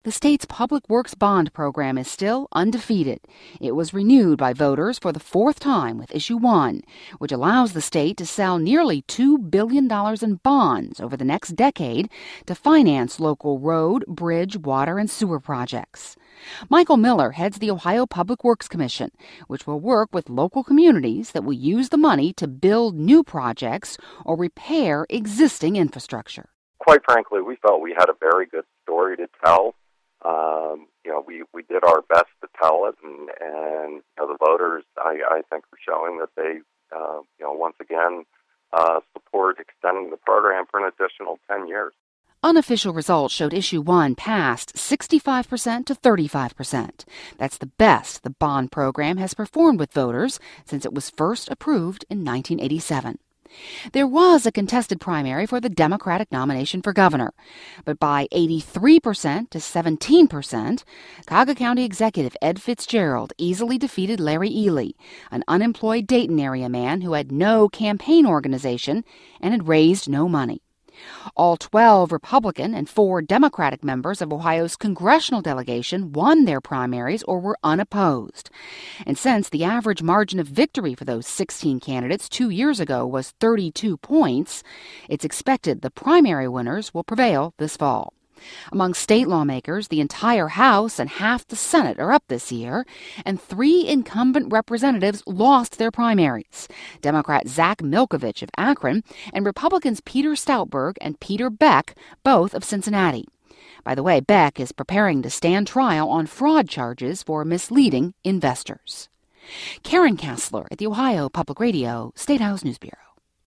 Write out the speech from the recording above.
The state's public works bond program is still undefeated. It was renewed by voters for the fourth time with Issue 1, which allows the state to sell nearly $2 billion in bonds over the next decade to finance local road, bridge, water, and sewer projects. Michael Miller heads the Ohio Public Works Commission, which will work with local communities that will use the money to build new projects or repair existing infrastructure. Quite frankly, we felt we had a very good story to tell. We did our best to tell it, and the voters, I think, are showing that they, once again, support extending the program for an additional 10 years. Unofficial results showed Issue 1 passed 65% to 35%. That's the best the bond program has performed with voters since it was first approved in 1987. There was a contested primary for the Democratic nomination for governor, but by 83% to 17%, Cuyahoga County Executive Ed Fitzgerald easily defeated Larry Ely, an unemployed Dayton area man who had no campaign organization and had raised no money. All 12 Republican and 4 Democratic members of Ohio's congressional delegation won their primaries or were unopposed. And since the average margin of victory for those 16 candidates 2 years ago was 32 points, it's expected the primary winners will prevail this fall. Among state lawmakers, the entire House and half the Senate are up this year, and 3 incumbent representatives lost their primaries. Democrat Zach Milkovich of Akron and Republicans Peter Stoutberg and Peter Beck, both of Cincinnati. By the way, Beck is preparing to stand trial on fraud charges for misleading investors. Karen Kassler at the Ohio Public Radio State House News Bureau.